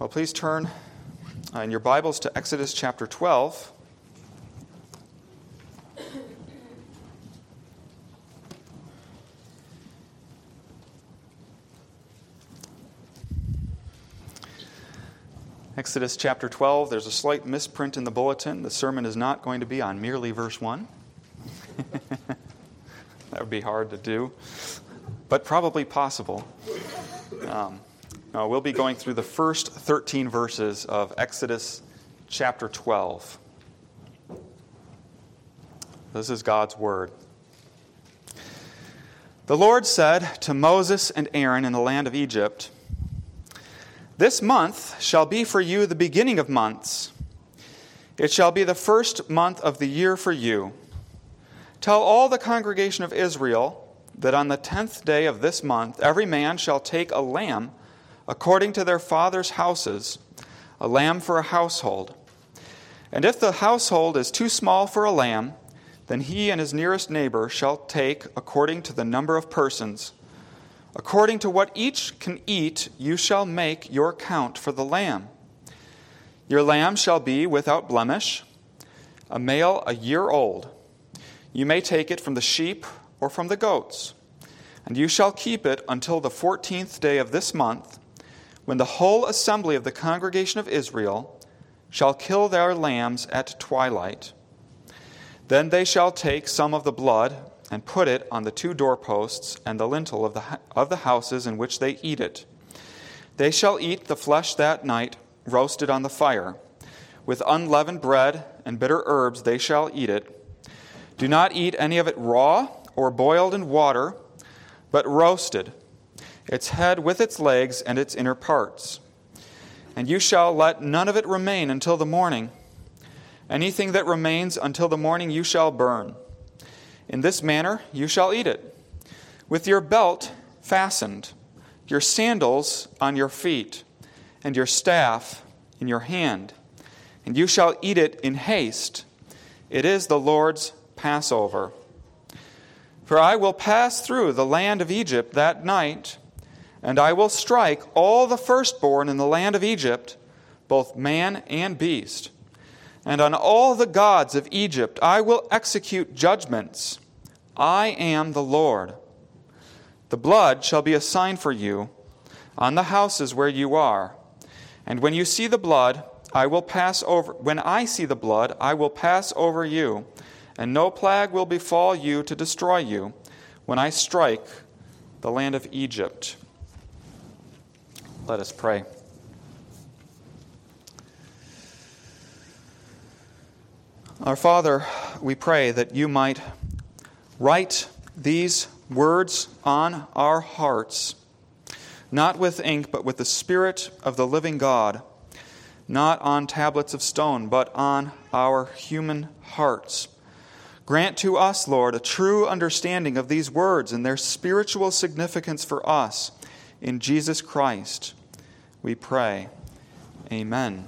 Well, please turn in your Bibles to Exodus chapter 12. Exodus chapter 12, there's a slight misprint in the bulletin. The sermon is not going to be on merely verse 1. That would be hard to do, but probably possible. We'll be going through the first 13 verses of Exodus chapter 12. This is God's word. The Lord said to Moses and Aaron in the land of Egypt, "This month shall be for you the beginning of months. It shall be the first month of the year for you. Tell all the congregation of Israel that on the 10th day of this month every man shall take a lamb according to their fathers' houses, a lamb for a household. And if the household is too small for a lamb, then he and his nearest neighbor shall take according to the number of persons. According to what each can eat, you shall make your count for the lamb. Your lamb shall be without blemish, a male a year old. You may take it from the sheep or from the goats, and you shall keep it until the 14th day of this month, when the whole assembly of the congregation of Israel shall kill their lambs at twilight. Then they shall take some of the blood and put it on the 2 doorposts and the lintel of the houses in which they eat it. They shall eat the flesh that night, roasted on the fire. With unleavened bread and bitter herbs they shall eat it. Do not eat any of it raw or boiled in water, but roasted, its head with its legs and its inner parts. And you shall let none of it remain until the morning. Anything that remains until the morning you shall burn. In this manner you shall eat it, with your belt fastened, your sandals on your feet, and your staff in your hand. And you shall eat it in haste. It is the Lord's Passover. For I will pass through the land of Egypt that night, and I will strike all the firstborn in the land of Egypt, both man and beast. And on all the gods of Egypt I will execute judgments. I am the Lord. The blood shall be a sign for you on the houses where you are. And when you see the blood, I will pass over. When I see the blood, I will pass over you, and no plague will befall you to destroy you when I strike the land of Egypt." Let us pray. Our Father, we pray that you might write these words on our hearts, not with ink, but with the Spirit of the living God, not on tablets of stone, but on our human hearts. Grant to us, Lord, a true understanding of these words and their spiritual significance for us. In Jesus Christ, we pray. Amen.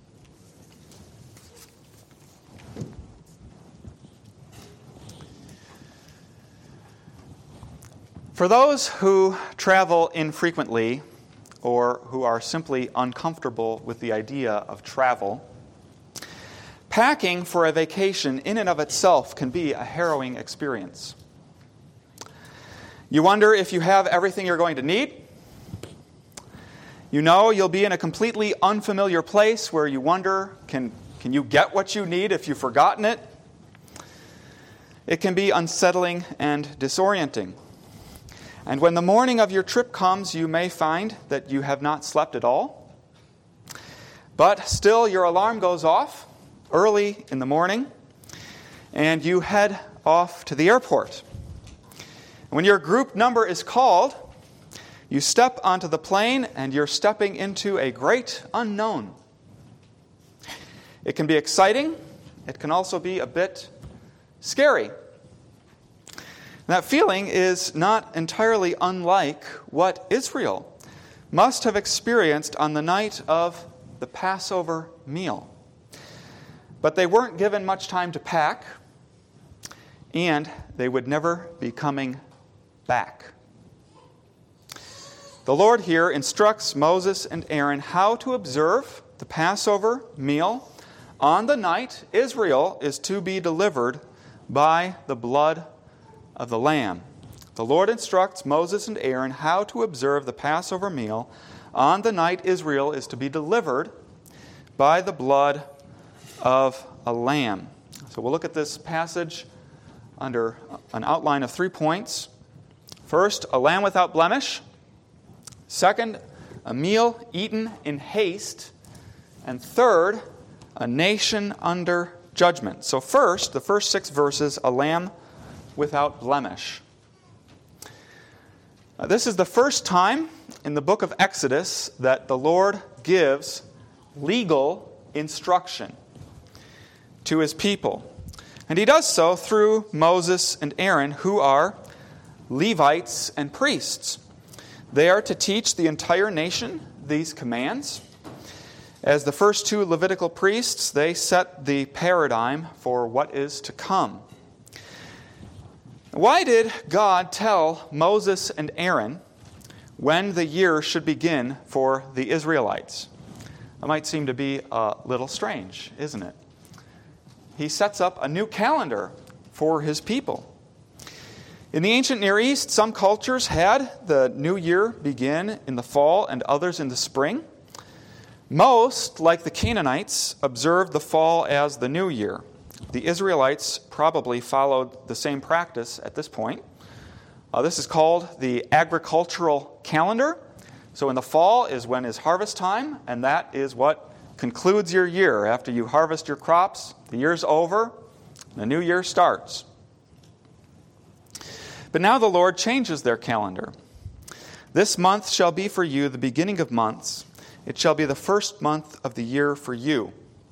For those who travel infrequently or who are simply uncomfortable with the idea of travel, packing for a vacation in and of itself can be a harrowing experience. You wonder if you have everything you're going to need. You know you'll be in a completely unfamiliar place where you wonder, can you get what you need if you've forgotten it? It can be unsettling and disorienting. And when the morning of your trip comes, you may find that you have not slept at all. But still, your alarm goes off early in the morning, and you head off to the airport. When your group number is called, you step onto the plane, and you're stepping into a great unknown. It can be exciting. It can also be a bit scary. That feeling is not entirely unlike what Israel must have experienced on the night of the Passover meal. But they weren't given much time to pack, and they would never be coming back. The Lord here instructs Moses and Aaron how to observe the Passover meal on the night Israel is to be delivered by the blood of the Lamb. The Lord instructs Moses and Aaron how to observe the Passover meal on the night Israel is to be delivered by the blood of a lamb. So we'll look at this passage under an outline of 3 points. First, a lamb without blemish. Second, a meal eaten in haste. And third, a nation under judgment. So first, the first 6 verses, a lamb without blemish. This is the first time in the book of Exodus that the Lord gives legal instruction to his people. And he does so through Moses and Aaron, who are Levites and priests. They are to teach the entire nation these commands. As the first 2 Levitical priests, they set the paradigm for what is to come. Why did God tell Moses and Aaron when the year should begin for the Israelites? That might seem to be a little strange, isn't it? He sets up a new calendar for his people. In the ancient Near East, some cultures had the new year begin in the fall and others in the spring. Most, like the Canaanites, observed the fall as the new year. The Israelites probably followed the same practice at this point. This is called the agricultural calendar. So in the fall is when is harvest time, and that is what concludes your year. After you harvest your crops, the year's over, the new year starts. But now the Lord changes their calendar. This month shall be for you the beginning of months. It shall be the first month of the year for you.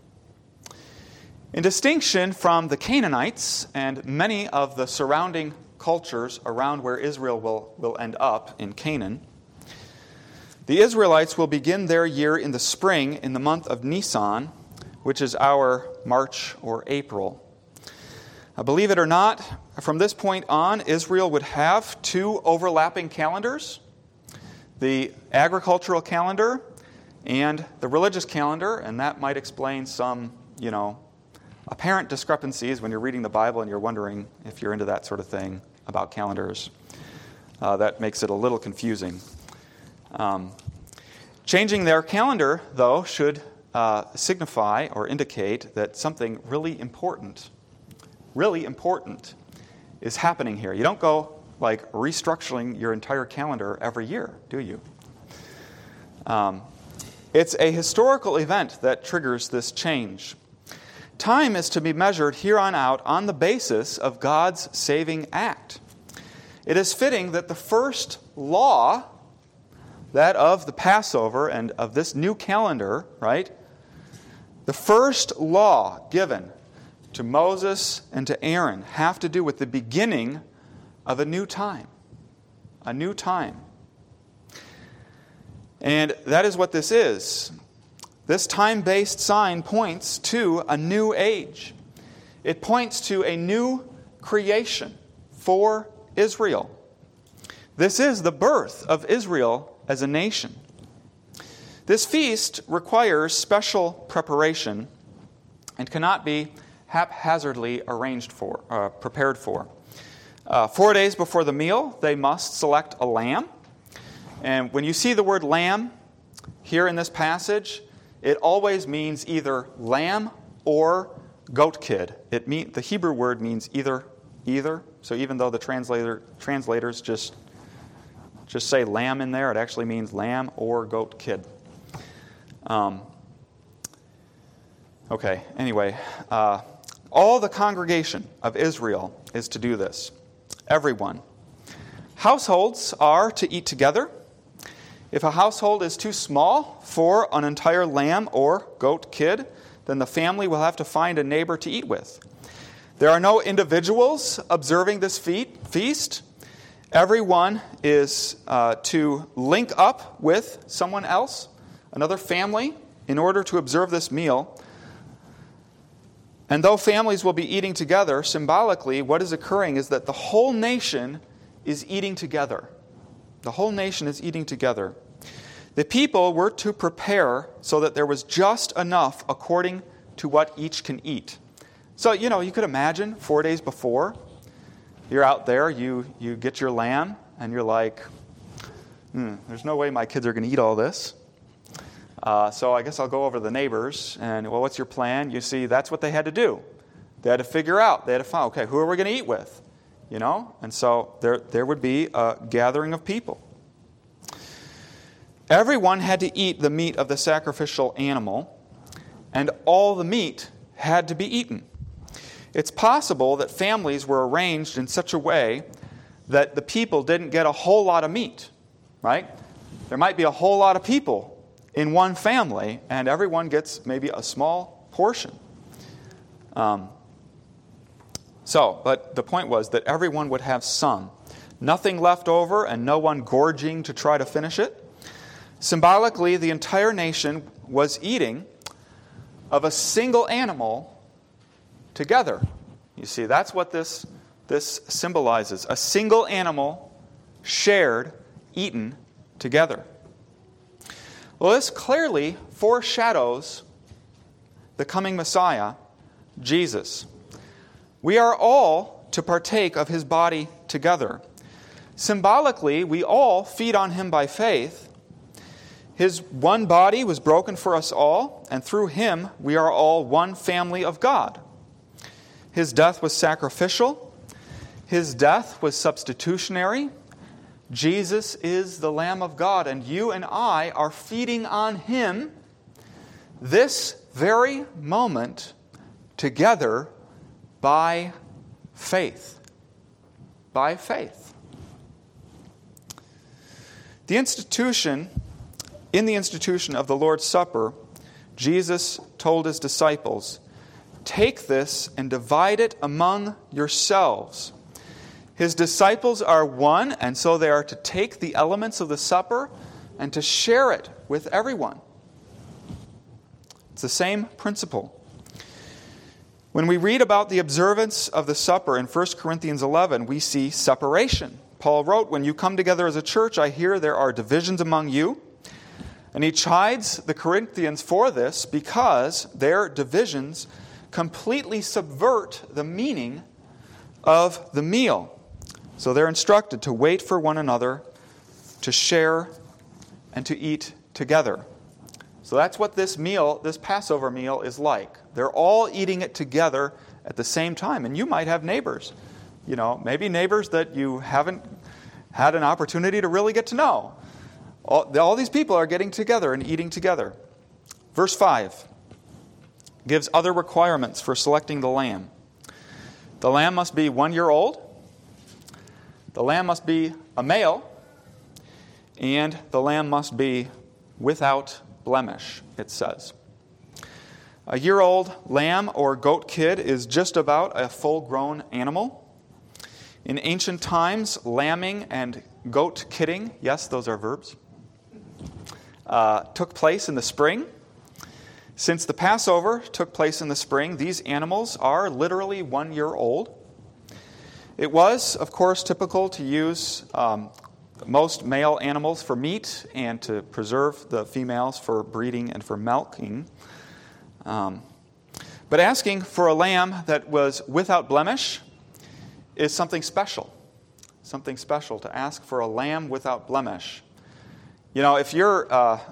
In distinction from the Canaanites and many of the surrounding cultures around where Israel will end up in Canaan, the Israelites will begin their year in the spring in the month of Nisan, which is our March or April. Believe it or not, from this point on, Israel would have 2 overlapping calendars, the agricultural calendar and the religious calendar, and that might explain some, apparent discrepancies when you're reading the Bible and you're wondering if you're into that sort of thing about calendars. That makes it a little confusing. Changing their calendar, though, should signify or indicate that something really important is happening here. You don't go restructuring your entire calendar every year, do you? It's a historical event that triggers this change. Time is to be measured here on out on the basis of God's saving act. It is fitting that the first law, that of the Passover and of this new calendar, right? The first law given to Moses and to Aaron have to do with the beginning of a new time. A new time. And that is what this is. This time-based sign points to a new age. It points to a new creation for Israel. This is the birth of Israel as a nation. This feast requires special preparation and cannot be haphazardly prepared for. 4 days before the meal, they must select a lamb. And when you see the word lamb here in this passage, it always means either lamb or goat kid. The Hebrew word means either. So even though the translators just say lamb in there, it actually means lamb or goat kid. Anyway, all the congregation of Israel is to do this. Everyone. Households are to eat together. If a household is too small for an entire lamb or goat kid, then the family will have to find a neighbor to eat with. There are no individuals observing this feast. Everyone is to link up with someone else, another family, in order to observe this meal. And though families will be eating together, symbolically, what is occurring is that the whole nation is eating together. The whole nation is eating together. The people were to prepare so that there was just enough according to what each can eat. So, you could imagine 4 days before, you're out there, you get your lamb, and you're like, there's no way my kids are going to eat all this. So I guess I'll go over to the neighbors, and, well, what's your plan? You see, that's what they had to do. They had to figure out, they had to find, okay, who are we going to eat with? And so there would be a gathering of people. Everyone had to eat the meat of the sacrificial animal, and all the meat had to be eaten. It's possible that families were arranged in such a way that the people didn't get a whole lot of meat, right? There might be a whole lot of people in one family, and everyone gets maybe a small portion. But the point was that everyone would have some. Nothing left over and no one gorging to try to finish it. Symbolically, the entire nation was eating of a single animal together. You see, that's what this symbolizes. A single animal shared, eaten together. Well, this clearly foreshadows the coming Messiah, Jesus. We are all to partake of his body together. Symbolically, we all feed on him by faith. His one body was broken for us all, and through him we are all one family of God. His death was sacrificial. His death was substitutionary. Jesus is the Lamb of God, and you and I are feeding on him this very moment together by faith. By faith. In the institution of the Lord's Supper, Jesus told his disciples, "Take this and divide it among yourselves." His disciples are one, and so they are to take the elements of the supper and to share it with everyone. It's the same principle. When we read about the observance of the supper in 1 Corinthians 11, we see separation. Paul wrote, "When you come together as a church, I hear there are divisions among you." And he chides the Corinthians for this because their divisions completely subvert the meaning of the meal. So they're instructed to wait for one another, to share, and to eat together. So that's what this Passover meal is like. They're all eating it together at the same time. And you might have neighbors, maybe neighbors that you haven't had an opportunity to really get to know. All these people are getting together and eating together. Verse 5 gives other requirements for selecting the lamb. The lamb must be 1 year old. The lamb must be a male. And the lamb must be without blemish, it says. A year-old lamb or goat kid is just about a full-grown animal. In ancient times, lambing and goat kidding, yes, those are verbs, took place in the spring. Since the Passover took place in the spring, these animals are literally 1 year old. It was, of course, typical to use most male animals for meat and to preserve the females for breeding and for milking. But asking for a lamb that was without blemish is something special. Something special to ask for a lamb without blemish. If you're,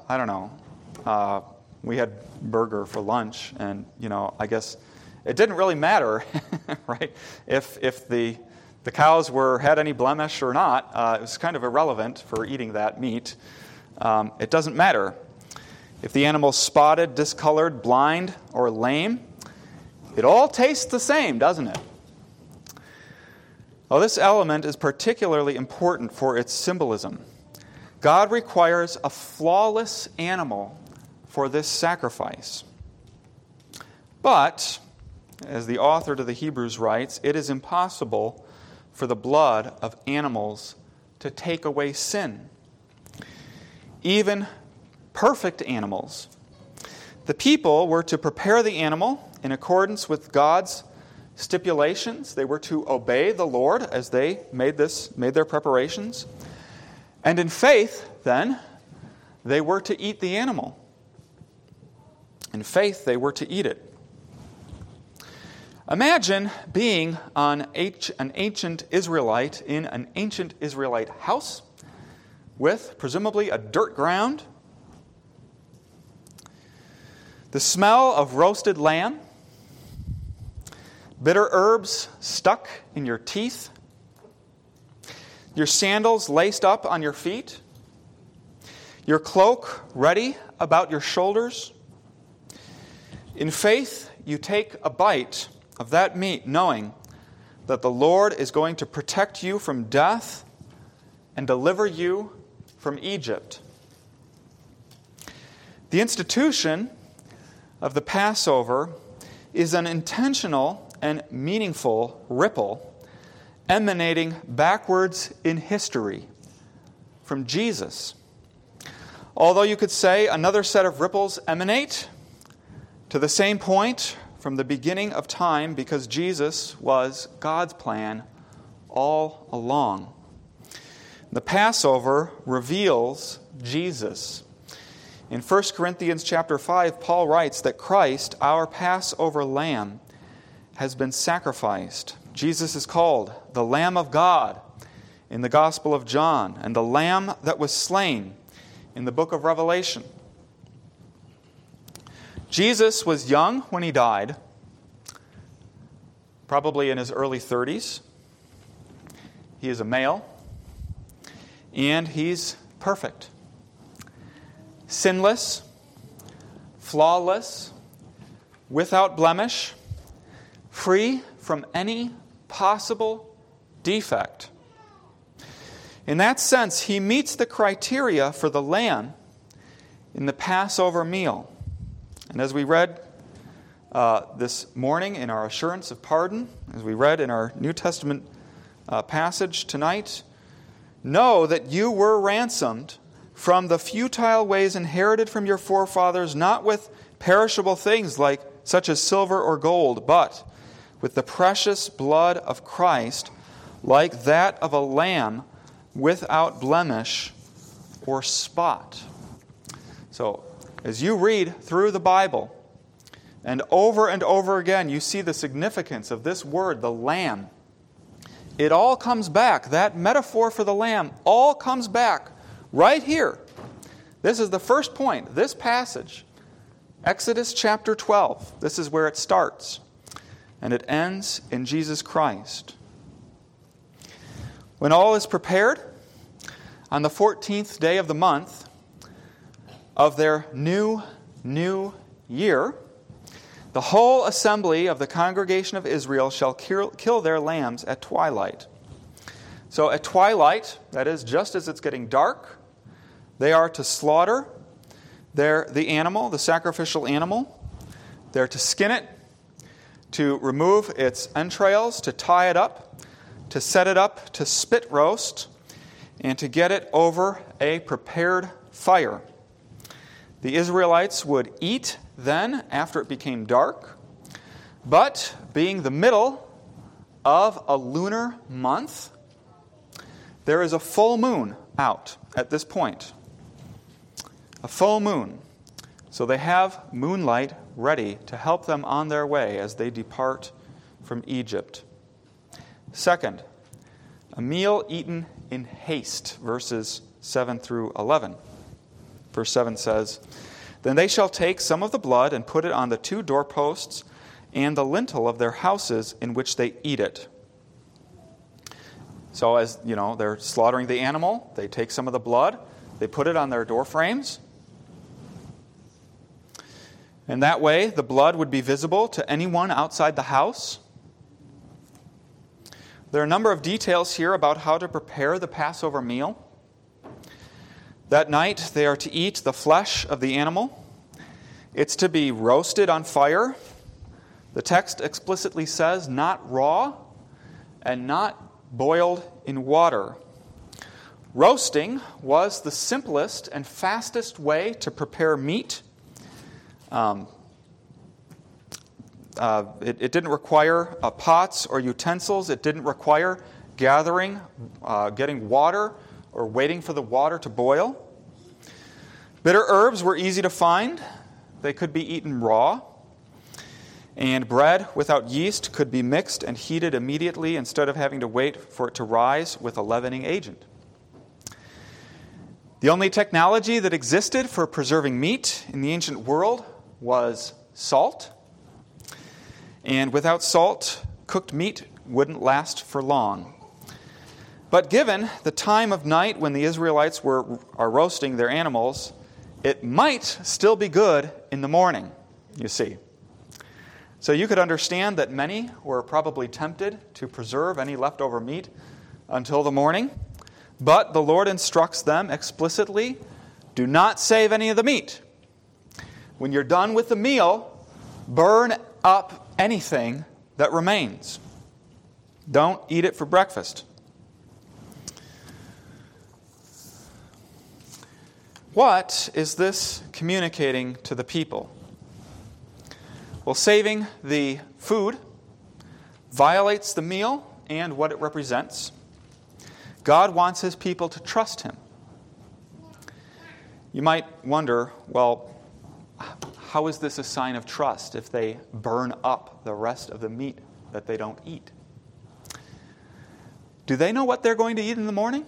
we had burger for lunch, and, I guess it didn't really matter, right, if the cows had any blemish or not. It was kind of irrelevant for eating that meat. It doesn't matter. If the animal's spotted, discolored, blind, or lame, it all tastes the same, doesn't it? Well, this element is particularly important for its symbolism. God requires a flawless animal for this sacrifice. But, as the author to the Hebrews writes, it is impossible for the blood of animals to take away sin. Even perfect animals. The people were to prepare the animal in accordance with God's stipulations. They were to obey the Lord as they made their preparations. And in faith, then, they were to eat the animal. In faith, they were to eat it. Imagine being an ancient Israelite in an ancient Israelite house with presumably a dirt ground, the smell of roasted lamb, bitter herbs stuck in your teeth, your sandals laced up on your feet, your cloak ready about your shoulders. In faith, you take a bite of that meat, knowing that the Lord is going to protect you from death and deliver you from Egypt. The institution of the Passover is an intentional and meaningful ripple emanating backwards in history from Jesus. Although you could say another set of ripples emanate to the same point from the beginning of time, because Jesus was God's plan all along. The Passover reveals Jesus. In 1 Corinthians chapter 5, Paul writes that Christ, our Passover lamb, has been sacrificed. Jesus is called the Lamb of God in the Gospel of John, and the Lamb that was slain in the book of Revelation. Jesus was young when he died, probably in his early 30s. He is a male, and he's perfect. Sinless, flawless, without blemish, free from any possible defect. In that sense, he meets the criteria for the lamb in the Passover meal. And as we read this morning in our assurance of pardon, as we read in our New Testament passage tonight, know that you were ransomed from the futile ways inherited from your forefathers, not with perishable things like such as silver or gold, but with the precious blood of Christ, like that of a lamb without blemish or spot. So, as you read through the Bible, and over again, you see the significance of this word, the lamb. It all comes back. That metaphor for the lamb all comes back right here. This is the first point, this passage. Exodus chapter 12. This is where it starts. And it ends in Jesus Christ. When all is prepared, on the 14th day of the month of their new year, the whole assembly of the congregation of Israel shall kill their lambs at twilight. So at twilight, that is just as it's getting dark, they are to slaughter the animal, the sacrificial animal. They're to skin it, to remove its entrails, to tie it up, to set it up to spit roast, and to get it over a prepared fire. The Israelites would eat then after it became dark, but being the middle of a lunar month, there is a full moon out at this point. A full moon. So they have moonlight ready to help them on their way as they depart from Egypt. Second, a meal eaten in haste, verses 7 through 11. Verse 7 says, "Then they shall take some of the blood and put it on the 2 doorposts and the lintel of their houses in which they eat it." So as you know, they're slaughtering the animal, they take some of the blood, they put it on their door frames. And that way, the blood would be visible to anyone outside the house. There are a number of details here about how to prepare the Passover meal. That night, they are to eat the flesh of the animal. It's to be roasted on fire. The text explicitly says not raw and not boiled in water. Roasting was the simplest and fastest way to prepare meat. It didn't require pots or utensils. It didn't require getting water or waiting for the water to boil. Bitter herbs were easy to find. They could be eaten raw. And bread without yeast could be mixed and heated immediately instead of having to wait for it to rise with a leavening agent. The only technology that existed for preserving meat in the ancient world was salt. And without salt, cooked meat wouldn't last for long. But given the time of night when the Israelites are roasting their animals, it might still be good in the morning, you see. So you could understand that many were probably tempted to preserve any leftover meat until the morning. But the Lord instructs them explicitly, do not save any of the meat. When you're done with the meal, burn up anything that remains. Don't eat it for breakfast. What is this communicating to the people? Well, saving the food violates the meal and what it represents. God wants His people to trust Him. You might wonder, well, how is this a sign of trust if they burn up the rest of the meat that they don't eat? Do they know what they're going to eat in the morning?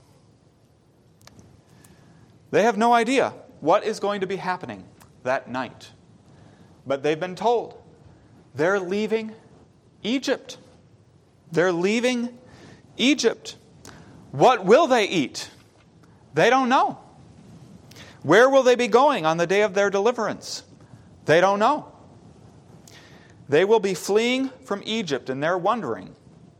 They have no idea what is going to be happening that night. But they've been told they're leaving Egypt. They're leaving Egypt. What will they eat? They don't know. Where will they be going on the day of their deliverance? They don't know. They will be fleeing from Egypt, and they're wondering,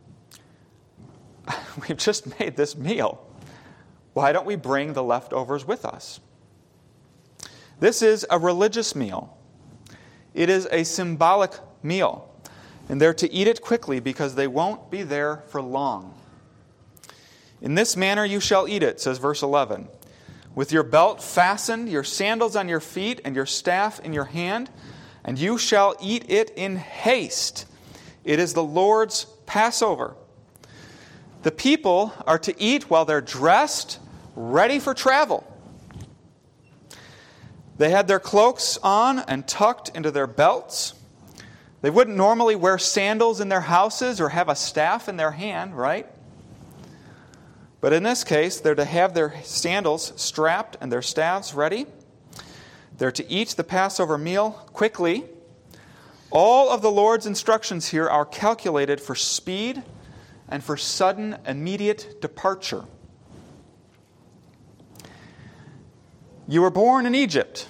we've just made this meal. Why don't we bring the leftovers with us? This is a religious meal. It is a symbolic meal, and they're to eat it quickly because they won't be there for long. In this manner you shall eat it, says verse 11. With your belt fastened, your sandals on your feet, and your staff in your hand, and you shall eat it in haste. It is the Lord's Passover. The people are to eat while they're dressed, ready for travel. They had their cloaks on and tucked into their belts. They wouldn't normally wear sandals in their houses or have a staff in their hand, right? But in this case, they're to have their sandals strapped and their staffs ready. They're to eat the Passover meal quickly. All of the Lord's instructions here are calculated for speed and for sudden, immediate departure. You were born in Egypt.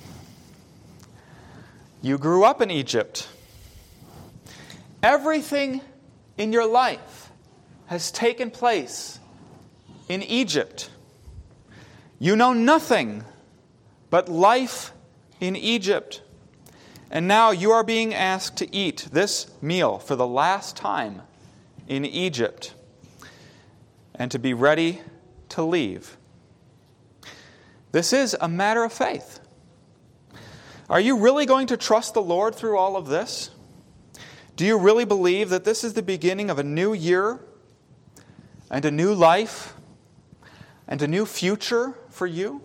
You grew up in Egypt. Everything in your life has taken place in Egypt. You know nothing but life in Egypt. And now you are being asked to eat this meal for the last time in Egypt and to be ready to leave. This is a matter of faith. Are you really going to trust the Lord through all of this? Do you really believe that this is the beginning of a new year and a new life and a new future for you?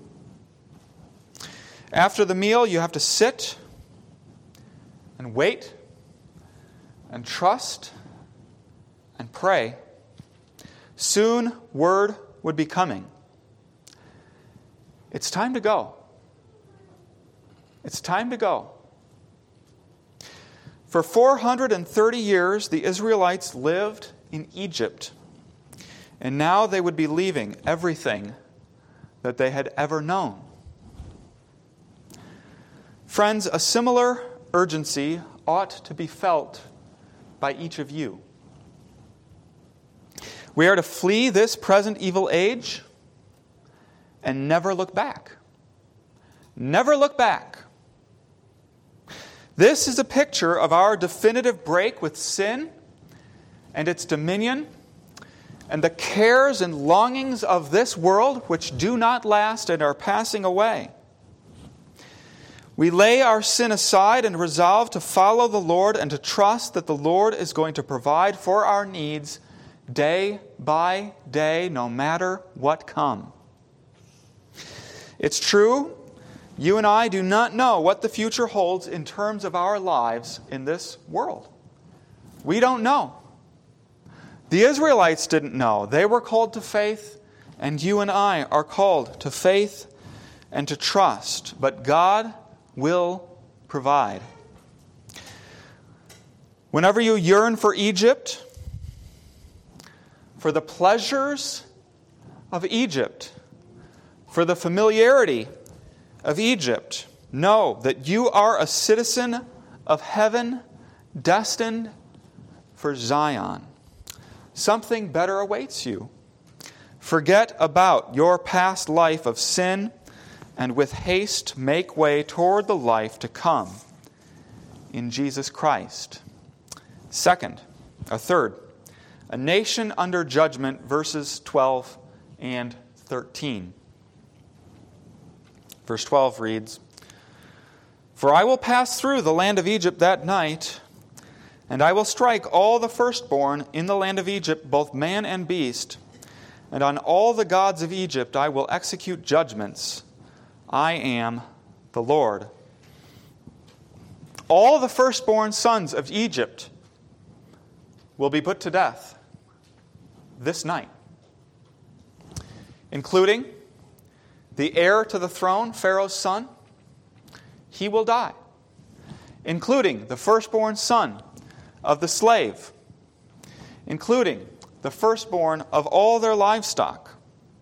After the meal, you have to sit and wait and trust and pray. Soon, word would be coming. It's time to go. It's time to go. For 430 years, the Israelites lived in Egypt. And now they would be leaving everything that they had ever known. Friends, a similar urgency ought to be felt by each of you. We are to flee this present evil age and never look back. Never look back. This is a picture of our definitive break with sin and its dominion and the cares and longings of this world which do not last and are passing away. We lay our sin aside and resolve to follow the Lord and to trust that the Lord is going to provide for our needs day by day, no matter what come. It's true, you and I do not know what the future holds in terms of our lives in this world. We don't know. The Israelites didn't know. They were called to faith, and you and I are called to faith and to trust. But God will provide. Whenever you yearn for Egypt, for the pleasures of Egypt, for the familiarity of Egypt, know that you are a citizen of heaven, destined for Zion. Something better awaits you. Forget about your past life of sin, and with haste make way toward the life to come in Jesus Christ. Third, a nation under judgment, verses 12 and 13. Verse 12 reads, "For I will pass through the land of Egypt that night, and I will strike all the firstborn in the land of Egypt, both man and beast, and on all the gods of Egypt I will execute judgments. I am the Lord." All the firstborn sons of Egypt will be put to death this night, including the heir to the throne, Pharaoh's son. He will die, including the firstborn son of the slave, including the firstborn of all their livestock.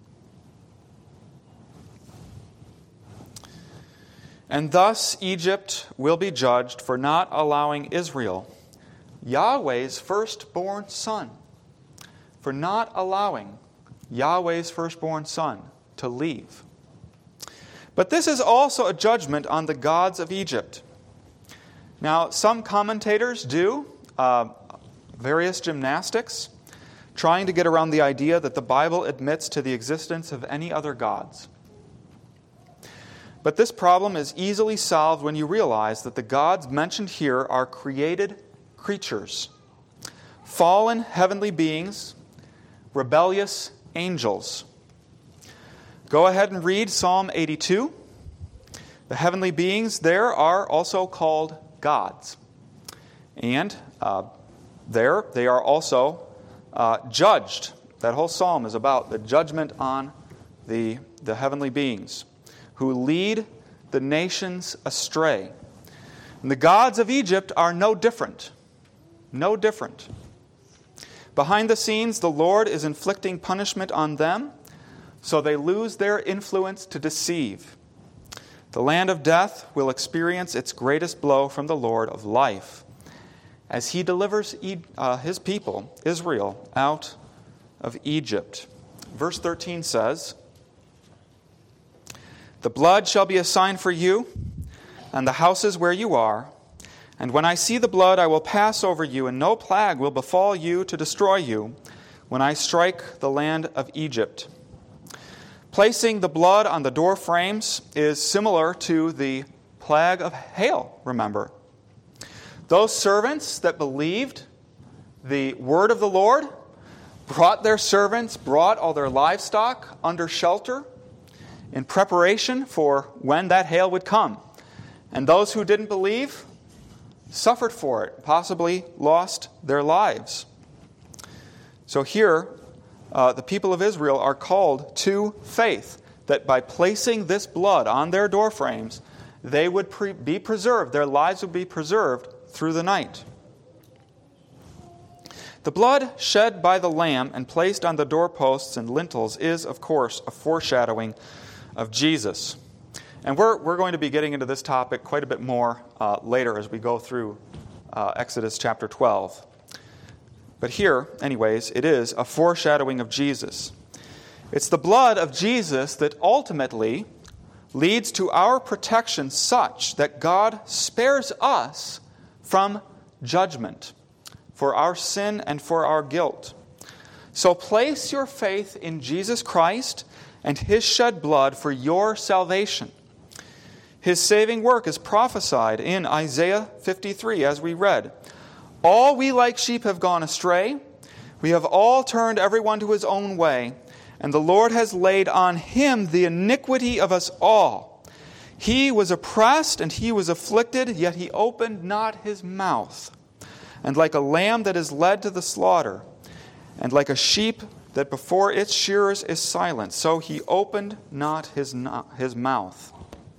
And thus Egypt will be judged for not allowing Israel, Yahweh's firstborn son, for not allowing Yahweh's firstborn son to leave. But this is also a judgment on the gods of Egypt. Now, some commentators do various gymnastics, trying to get around the idea that the Bible admits to the existence of any other gods. But this problem is easily solved when you realize that the gods mentioned here are created creatures, fallen heavenly beings, rebellious angels. Go ahead and read Psalm 82. The heavenly beings there are also called gods. And there they are also judged. That whole psalm is about the judgment on the heavenly beings who lead the nations astray. And the gods of Egypt are no different. No different. Behind the scenes, the Lord is inflicting punishment on them, so they lose their influence to deceive. The land of death will experience its greatest blow from the Lord of life as He delivers His people, Israel, out of Egypt. Verse 13 says, "The blood shall be a sign for you and the houses where you are. And when I see the blood, I will pass over you, and no plague will befall you to destroy you when I strike the land of Egypt." Placing the blood on the door frames is similar to the plague of hail, remember. Those servants that believed the word of the Lord brought all their livestock under shelter in preparation for when that hail would come. And those who didn't believe suffered for it, possibly lost their lives. So here, the people of Israel are called to faith, that by placing this blood on their doorframes, they would be preserved, their lives would be preserved through the night. The blood shed by the Lamb and placed on the doorposts and lintels is, of course, a foreshadowing of Jesus. And we're going to be getting into this topic quite a bit more later as we go through Exodus chapter 12. But here, anyways, it is a foreshadowing of Jesus. It's the blood of Jesus that ultimately leads to our protection such that God spares us from judgment for our sin and for our guilt. So place your faith in Jesus Christ and His shed blood for your salvation. His saving work is prophesied in Isaiah 53, as we read. "All we like sheep have gone astray. We have all turned everyone to his own way, and the Lord has laid on him the iniquity of us all. He was oppressed and he was afflicted, yet he opened not his mouth. And like a lamb that is led to the slaughter, and like a sheep that before its shearers is silent, so he opened not his mouth.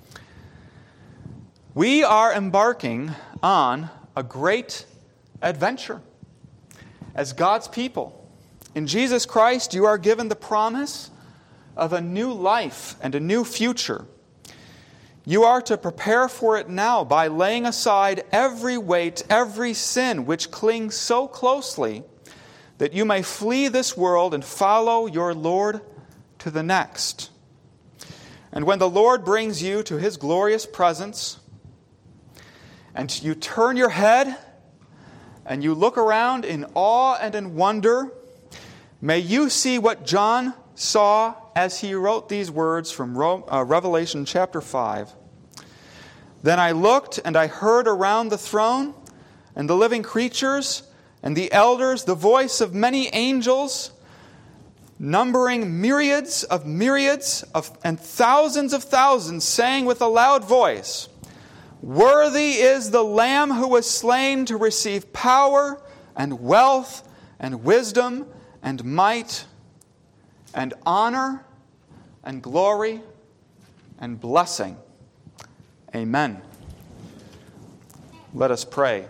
We are embarking on a great adventure as God's people. In Jesus Christ, you are given the promise of a new life and a new future. You are to prepare for it now by laying aside every weight, every sin which clings so closely that you may flee this world and follow your Lord to the next. And when the Lord brings you to his glorious presence, and you turn your head and you look around in awe and in wonder, may you see what John saw as he wrote these words from Revelation chapter 5. Then I looked and I heard around the throne and the living creatures and the elders the voice of many angels, numbering myriads and thousands of thousands, saying with a loud voice, "Worthy is the Lamb who was slain to receive power and wealth and wisdom and might and honor and glory and blessing." Amen. Let us pray.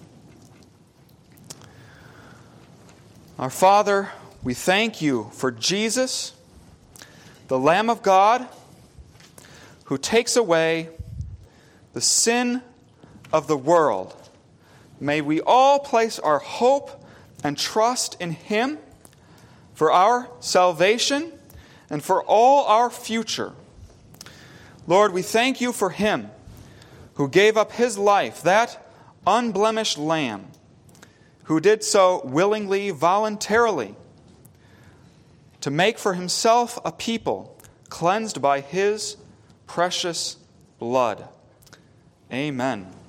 Our Father, we thank you for Jesus, the Lamb of God, who takes away the sin of the world. May we all place our hope and trust in him for our salvation and for all our future. Lord, we thank you for him who gave up his life, that unblemished Lamb, who did so willingly, voluntarily, to make for himself a people cleansed by his precious blood. Amen.